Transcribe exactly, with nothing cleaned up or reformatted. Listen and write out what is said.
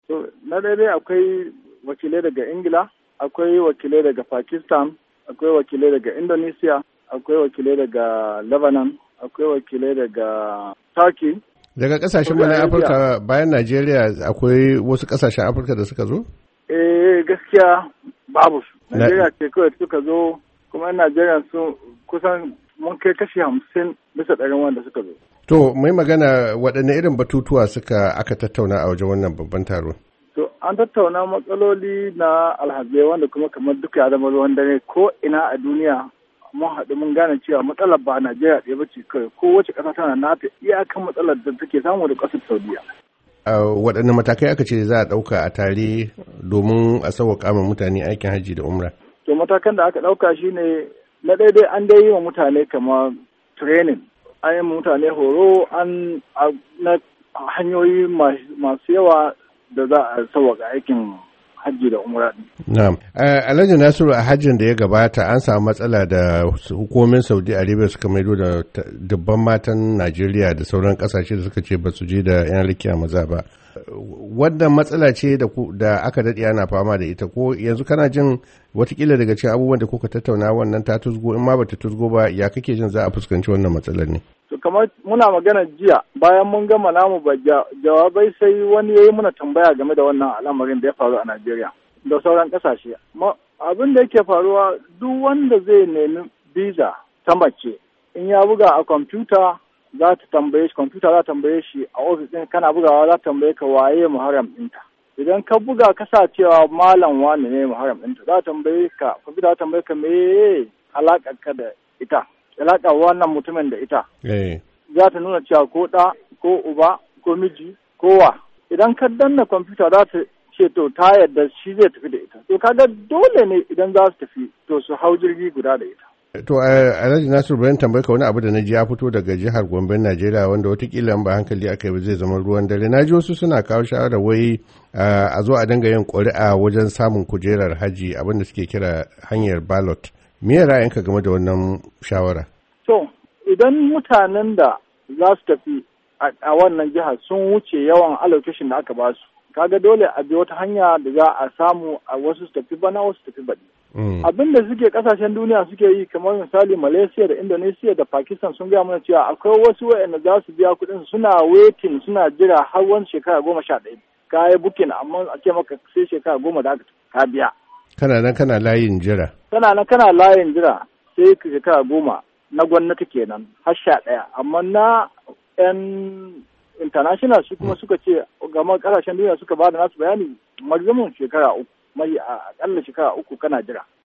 To, na daidai akwai wakilai daga Ingila, akwai wakilai daga Pakistan, akwai wakilai daga Indonesia, akwai wakilai daga Lebanon, akwai wakilai daga Turkey. Daga kasashen mana Afirka bayan Najeriya akwai wasu kasashen Afirka da suka zo? Eh gaskiya babu su. Najeriya ce kawai suka zo, kuma Najeriya su kusan mun kai kashi hamsin bisa ɗarin wanda suka zo. To, mai magana waɗanne irin batutuwa suka aka tattauna a wajen wannan babban taro? To, an tattauna matsaloli na alhazai wanda kuma kamar duka ya zama ruwan dare ko ina a duniya mun haɗu mun gane cewa matsalar ba Najeriya ɗaya ba ce kawai, ko wace ƙasa tana nata iyakan matsalar da take samu da ƙasar Saudiya. Waɗanne matakai aka ce za a ɗauka a tare domin a sauwaƙa ma mutane aikin hajji da umra? To, matakan da aka ɗauka shine na daidai an dai yi wa mutane kamar training, an yi mutane horo an na hanyoyi masu yawa da za a sauwaka aikin hajji da umra. Na'am. Alhaji Nasiru, a hajjin da ya gabata an samu matsala da hukumomin Saudi Arabia suka maido da dubban matan Najeriya da sauran kasashe da suka ce ba su je da yan rikiya maza ba. Wannan matsala ce da aka daɗe ana fama da ita, ko yanzu kana jin watakila daga cikin abubuwan da kuka tattauna wannan ta tusgo, in ma bata tusgo ba ya kake jin za a fuskanci wannan matsalar ne? To kamar muna magana jiya bayan mun gama namu ba jawabai sai wani ya yi muna tambaya game da wannan al'amarin da ya faru a Najeriya da sauran kasashe. Abin da yake faruwa duk wanda zai nemi visa ta mace in ya buga a kwamfuta za ta tambaye shi, kwamfuta za ta tambaye shi a ofis ɗin kana bugawa za ta tambaye ka waye muharram ɗinta. Idan ka buga ka sa cewa malam wani ne muharram ɗinta za ta tambaye ka, kwamfuta za ta tambaye ka me alaƙar ka da ita, alaƙar wannan mutumin da ita. Za ta nuna cewa ko ɗa ko uba ko miji ko wa. Idan ka danna kwamfuta za ta ce to ta yarda shi zai tafi da ita. To kaga dole ne idan za su tafi to su hau jirgi guda da ita. To, Alhaji Nasiru, bayan tambayar ka wani abu da na ji ya fito daga jihar Gombe, Najeriya, wanda watakila ba hankali aka yi zai zama ruwan dare. Na ji wasu suna kawo shawarar wai a zo a dinga yin ƙuri'a wajen samun kujerar haji, abin da suke kira hanyar ballot. Me ya ra'ayinka game da wannan shawara? To, idan mutanen da za su tafi a wannan jihar sun wuce yawan allocation da aka ba su, kaga dole a bi wata hanya da za a samu a wasu su tafi bana wasu tafi baɗi. Abin da suke kasashen duniya suke yi kamar misali Malaysia da Indonesia da Pakistan sun gaya mana cewa akwai wasu waɗanda za su biya kuɗin suna waiting suna jira har wani shekara goma sha ɗaya. Ka yi booking amma a ce maka sai shekara goma da aka ka biya. Kana nan kana layin jira. Kana nan kana layin jira sai shekara goma na gwamnati kenan har sha ɗaya, amma na 'yan international su kuma suka ce gama kasashen duniya suka ba da nasu bayani maximum shekara uku, mai a akalla shekara uku kana jira.